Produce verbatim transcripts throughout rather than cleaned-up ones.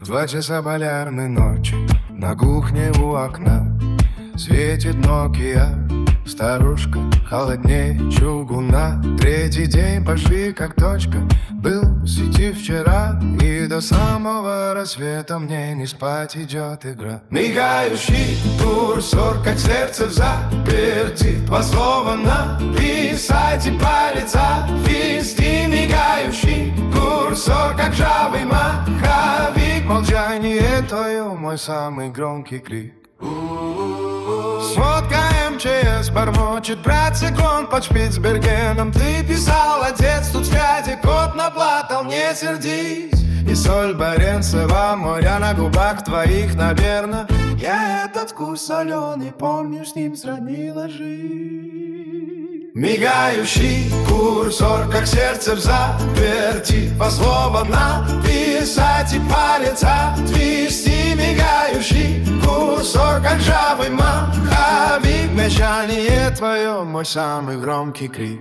Два часа полярной ночи, на кухне у окна светит Nokia. Старушка холоднее чугуна. Третий день пошли как точка. Был в сети вчера, и до самого рассвета мне не спать идет игра. Мигающий курсор, как сердце в заперти. Два слова написать и палец ввести. Мигающий курсор, как жавый маховик. Молчание твое, мой самый громкий крик. Сводка МЧС бормочет, брат секунд под Шпицбергеном. Ты писал, отец тут связи, кот наплатал, не сердись. И соль Баренцева, моря на губах твоих, наверно. Я этот вкус соленый помню, с ним сравнила жизнь. Мигающий курсор, как сердце в заперти. По слову написать и палец отвести. Мигающий курсор, как жавый маховик. Мечтание твое, мой самый громкий крик.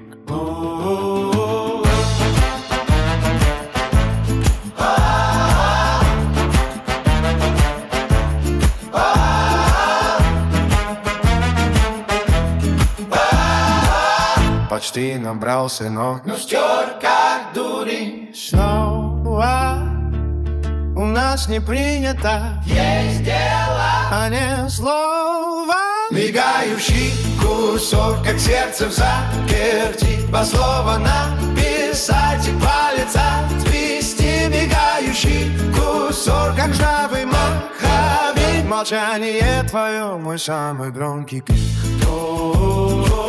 Почти набрался, но Но стер как дурень. снова у нас не принято Есть дело. а не слово. Мигающий курсор, как сердце в заперти. Два слова написать и палец отвести. Мигающий курсор, как жавый маховик. Молчание твое, мой самый громкий крик.